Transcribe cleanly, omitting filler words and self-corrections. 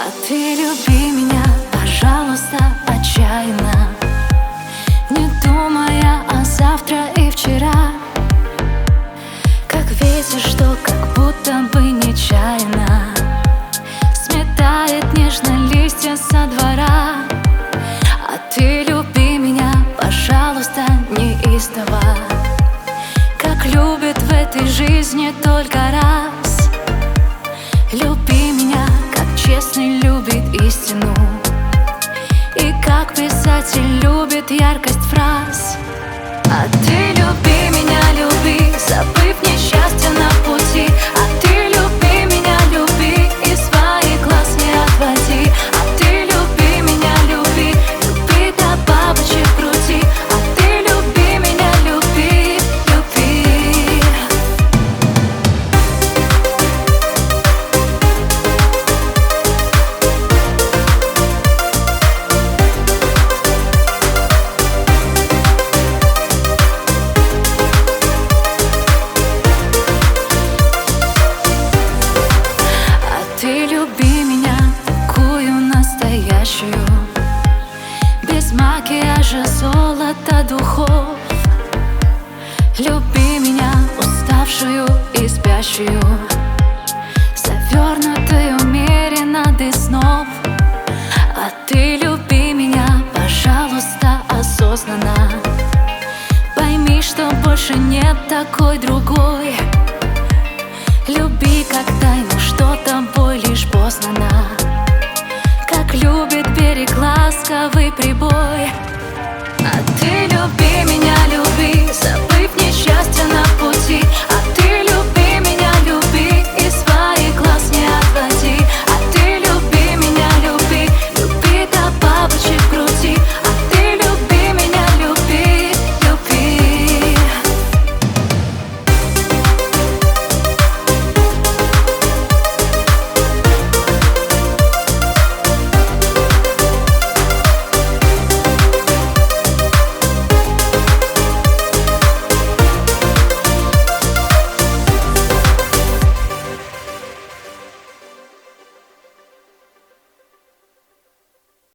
А ты люби меня, пожалуйста, отчаянно, не думая о завтра и вчера. Как ветер, что как будто бы нечаянно сметает нежно листья со двора. А ты люби меня, пожалуйста, неистово, как любит в этой жизни только раз. Люби меня, как честный любит истину, и как писатель любит яркость фраз. А ты люби меня, люби, забыв несчастье на пути. А ты люби меня, люби, и своих глаз не отводи. А ты люби меня, люби, люби до бабочек в груди. А ты люби меня, люби, люби. Ты люби меня, такую настоящую, без макияжа, золота, духов. Люби меня, уставшую и спящую, завернутую умеренно до снов. А ты люби меня, пожалуйста, осознанно. Пойми, что больше нет такой другой. Люби как тайну, что тобой лишь познано, как любит берег ласковый прибой.